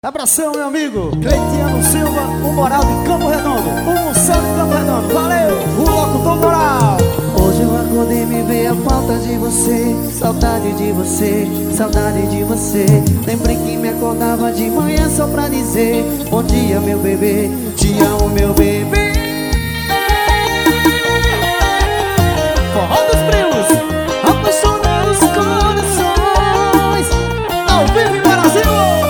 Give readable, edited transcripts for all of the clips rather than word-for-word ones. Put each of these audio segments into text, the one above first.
Abração, meu amigo Cleitiano Silva, o Moral de Campo Redondo, o Moção de Campo Redondo. Valeu, o locutor Moral. Hoje eu acordei e me veio a falta de você, saudade de você, saudade de você. Lembrei que me acordava de manhã só pra dizer bom dia, meu bebê, te amo, meu bebê. Forró dos primos, apaixonando os corações, ao vivo em Brasil.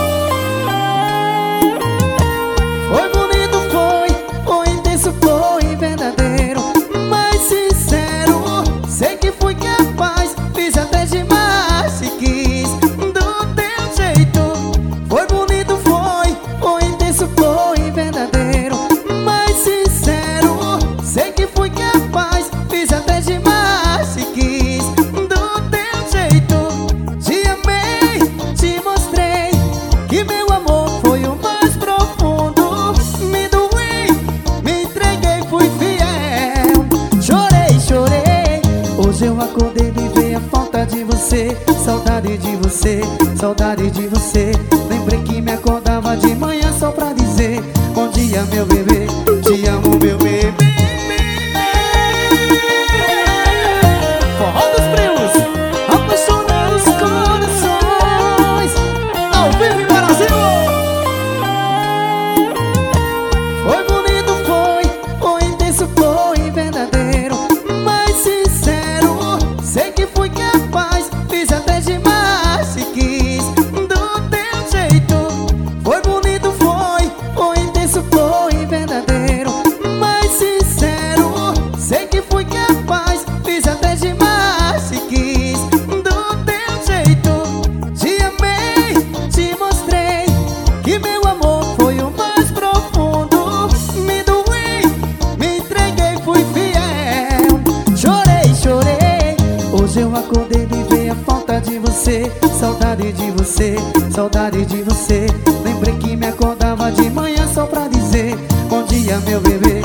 Foi bonito, foi intenso, foi verdadeiro, mas sincero. Sei que fui capaz, fiz até demais, se quis do teu jeito. Foi bonito, foi intenso, foi verdadeiro, mas sincero. Sei que fui capaz, fiz até demais, se quis do teu jeito. Te amei, te mostrei que meu amor foi o mais profundo. Me doei, me entreguei, fui fiel. Chorei, chorei. Hoje eu acordei e me veio a falta de você, saudade de você, saudade de você. Lembrei que me acordava de manhã só pra dizer bom dia, meu bebê, te amo, meu bebê. Forró dos primos, apaixonando os corações, ao vivo em Brasil. Foi bonito, foi intenso, foi verdadeiro, mas sincero. Sei que fui capaz, fiz até demais, se quis do teu jeito. Foi bonito, foi intenso, foi verdadeiro, mas sincero. Sei que fui capaz, fiz até demais, se quis do teu jeito. Te amei, te mostrei que meu amor foi o mais profundo. Me doei, me entreguei, fui fiel. Chorei, chorei. Hoje eu acordei e me veio a falta de você, saudade de você, saudade de você. Lembrei que me acordava de manhã só pra dizer bom dia, meu bebê,